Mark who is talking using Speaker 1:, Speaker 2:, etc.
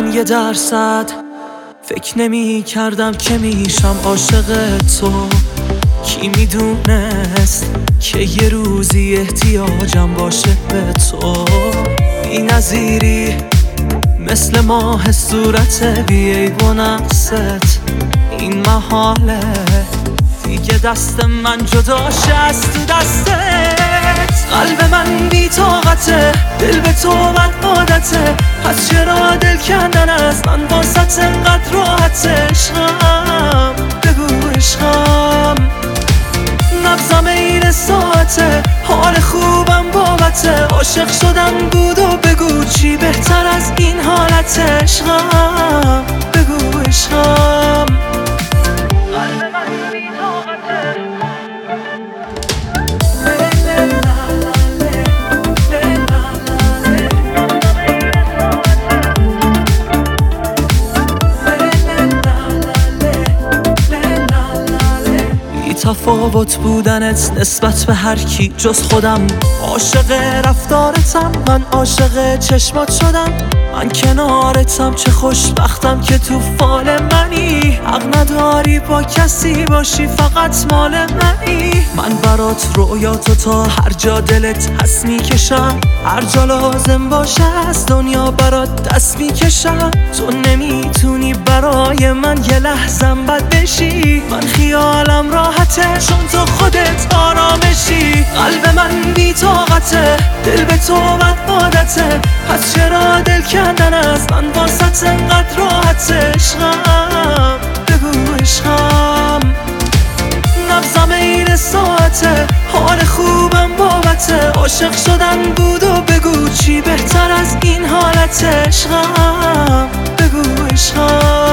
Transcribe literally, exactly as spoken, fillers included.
Speaker 1: من یه درصد فکر نمی کردم که میشم عاشق تو. کی میدونست که یه روزی احتیاجم باشه به تو. بی نظیری مثل ماه صورت بی عیب و نقصت. این محاله دیگه دست من جداشه از تو دستت. قلب من بی طاقته، دل به تو بد عادته. پس چرا دل کندن از من واسط انقدر راحته؟ عشقم بگو عشقم، نبضم این ساعته، حال خوبم بابته. عاشق شدن بود و بگو چی بهتر از این حالته؟ عشقم بگو عشقم. قلب من بی طاقته. تفاوت بودنت نسبت به هر کی جز خودم. عاشق رفتارتم، من عاشق چشمات شدم. من کنارتم، چه خوشبختم که تو فال منی. حق نداری با کسی باشی، فقط مال منی. من برات رویاتو تا هر جا دلت هست میکشم. هر جا لازم باشه از دنیا برات دست میکشم. تو نمیتونی برای من یه لحظم بد بشی. من خیالم راحته چون تو خودت آرامشی. قلب من بی طاقته، دل به تو بد عادته. پس چرا دل کندن از من واسط انقدر راحته؟ عشقم بگو عشقم، نبضم این ساعته، حال خوبم بابته. عاشق شدن بود و بگو چی بهتر از این حالته؟ عشقم بگو عشقم.